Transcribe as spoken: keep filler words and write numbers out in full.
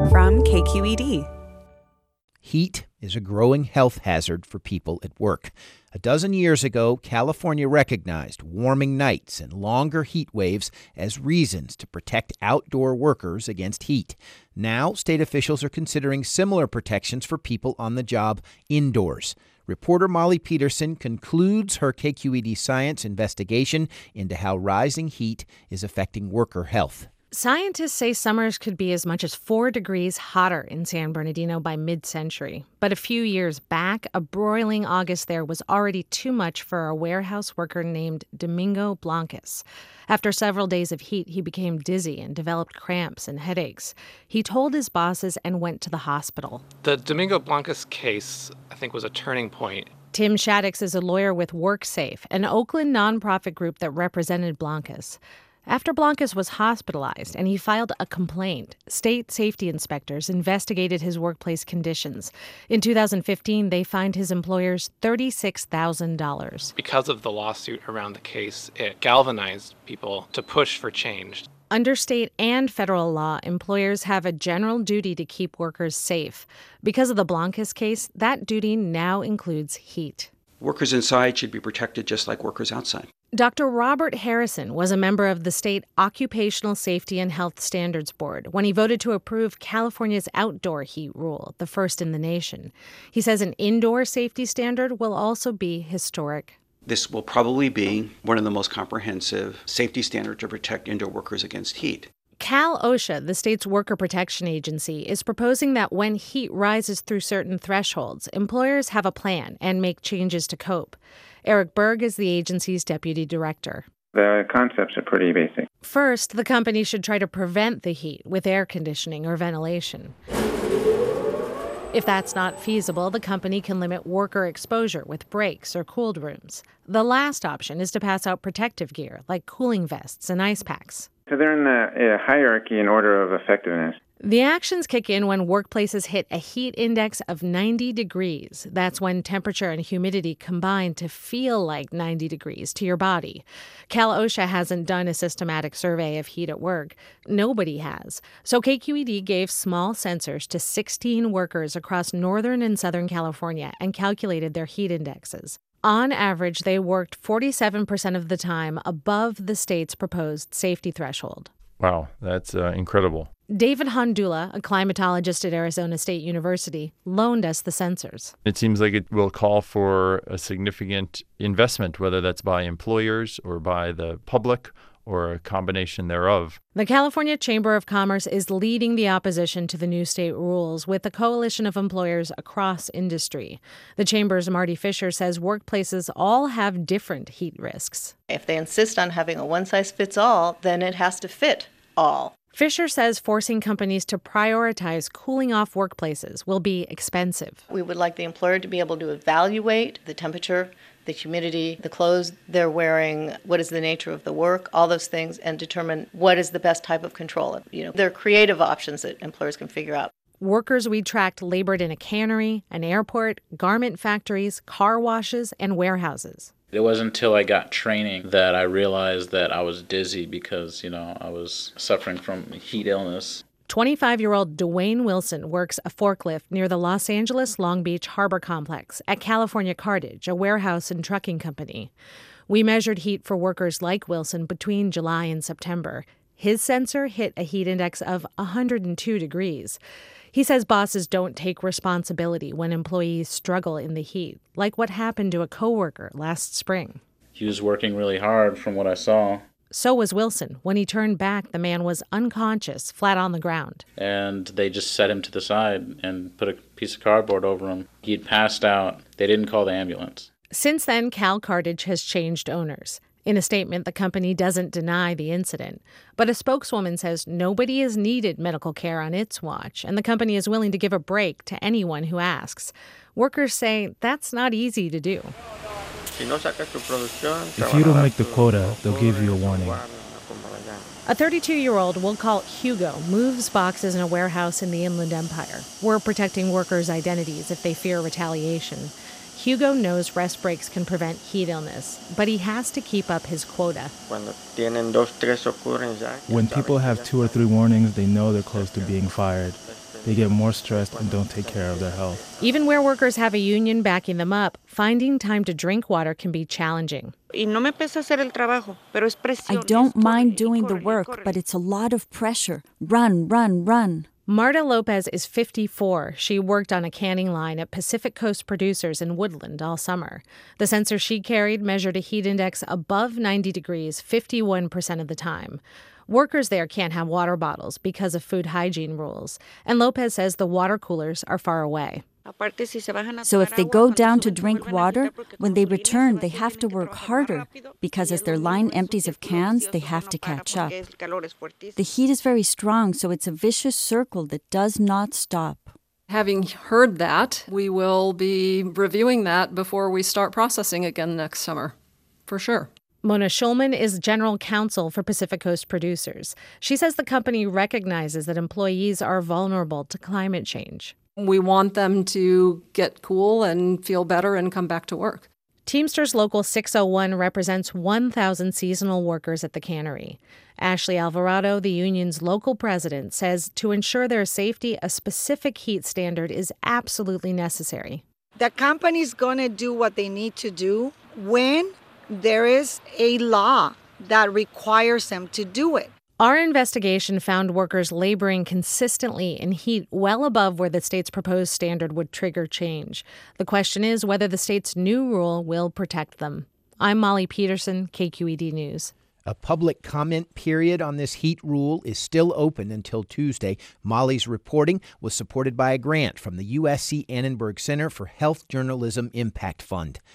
from K Q E D. Heat is a growing health hazard for people at work. A dozen years ago, California recognized warming nights and longer heat waves as reasons to protect outdoor workers against heat. Now, state officials are considering similar protections for people on the job indoors. Reporter Molly Peterson concludes her K Q E D Science investigation into how rising heat is affecting worker health. Scientists say summers could be as much as four degrees hotter in San Bernardino by mid-century. But a few years back, a broiling August there was already too much for a warehouse worker named Domingo Blancas. After several days of heat, he became dizzy and developed cramps and headaches. He told his bosses and went to the hospital. The Domingo Blancas case, I think, was a turning point. Tim Shaddix is a lawyer with WorkSafe, an Oakland nonprofit group that represented Blancas. After Blancas was hospitalized and he filed a complaint, state safety inspectors investigated his workplace conditions. In two thousand fifteen, they fined his employers thirty-six thousand dollars. Because of the lawsuit around the case, it galvanized people to push for change. Under state and federal law, employers have a general duty to keep workers safe. Because of the Blancas case, that duty now includes heat. Workers inside should be protected just like workers outside. Doctor Robert Harrison was a member of the state Occupational Safety and Health Standards Board when he voted to approve California's outdoor heat rule, the first in the nation. He says an indoor safety standard will also be historic. This will probably be one of the most comprehensive safety standards to protect indoor workers against heat. Cal OSHA, the state's worker protection agency, is proposing that when heat rises through certain thresholds, employers have a plan and make changes to cope. Eric Berg is the agency's deputy director. The concepts are pretty basic. First, the company should try to prevent the heat with air conditioning or ventilation. If that's not feasible, the company can limit worker exposure with breaks or cooled rooms. The last option is to pass out protective gear like cooling vests and ice packs. So they're in the uh, hierarchy in order of effectiveness. The actions kick in when workplaces hit a heat index of ninety degrees. That's when temperature and humidity combine to feel like ninety degrees to your body. Cal OSHA hasn't done a systematic survey of heat at work. Nobody has. So K Q E D gave small sensors to sixteen workers across northern and southern California and calculated their heat indexes. On average, they worked forty-seven percent of the time above the state's proposed safety threshold. Wow, that's uh, incredible. David Hondula, a climatologist at Arizona State University, loaned us the sensors. It seems like it will call for a significant investment, whether that's by employers or by the public or a combination thereof. The California Chamber of Commerce is leading the opposition to the new state rules with a coalition of employers across industry. The Chamber's Marty Fisher says workplaces all have different heat risks. If they insist on having a one-size-fits-all, then it has to fit all. Fisher says forcing companies to prioritize cooling off workplaces will be expensive. We would like the employer to be able to evaluate the temperature, the humidity, the clothes they're wearing, what is the nature of the work, all those things, and determine what is the best type of control. You know, there are creative options that employers can figure out. Workers we tracked labored in a cannery, an airport, garment factories, car washes, and warehouses. It wasn't until I got training that I realized that I was dizzy because, you know, I was suffering from heat illness. twenty-five-year-old Dwayne Wilson works a forklift near the Los Angeles Long Beach Harbor Complex at California Cartage, a warehouse and trucking company. We measured heat for workers like Wilson between July and September. His sensor hit a heat index of one hundred two degrees. He says bosses don't take responsibility when employees struggle in the heat, like what happened to a coworker last spring. He was working really hard from what I saw. So was Wilson. When he turned back, the man was unconscious, flat on the ground. And they just set him to the side and put a piece of cardboard over him. He'd passed out. They didn't call the ambulance. Since then, Cal Cartage has changed owners. In a statement, the company doesn't deny the incident, but a spokeswoman says nobody has needed medical care on its watch, and the company is willing to give a break to anyone who asks. Workers say that's not easy to do. If you don't make the quota, they'll give you a warning. A thirty-two-year-old we'll call Hugo moves boxes in a warehouse in the Inland Empire. We're protecting workers' identities if they fear retaliation. Hugo knows rest breaks can prevent heat illness, but he has to keep up his quota. When people have two or three warnings, they know they're close to being fired. they get more stressed and don't take care of their health. Even where workers have a union backing them up, finding time to drink water can be challenging. I don't mind doing the work, but it's a lot of pressure. Run, run, run. Marta Lopez is fifty-four. She worked on a canning line at Pacific Coast Producers in Woodland all summer. The sensor she carried measured a heat index above ninety degrees fifty-one percent of the time. Workers there can't have water bottles because of food hygiene rules, and Lopez says the water coolers are far away. So if they go down to drink water, when they return, they have to work harder because as their line empties of cans, they have to catch up. The heat is very strong, so it's a vicious circle that does not stop. Having heard that, we will be reviewing that before we start processing again next summer, for sure. Mona Schulman is general counsel for Pacific Coast Producers. She says the company recognizes that employees are vulnerable to climate change. We want them to get cool and feel better and come back to work. Teamsters Local six oh one represents one thousand seasonal workers at the cannery. Ashley Alvarado, the union's local president, says to ensure their safety, a specific heat standard is absolutely necessary. The company's going to do what they need to do when there is a law that requires them to do it. Our investigation found workers laboring consistently in heat well above where the state's proposed standard would trigger change. The question is whether the state's new rule will protect them. I'm Molly Peterson, K Q E D News. A public comment period on this heat rule is still open until Tuesday. Molly's reporting was supported by a grant from the U S C Annenberg Center for Health Journalism Impact Fund.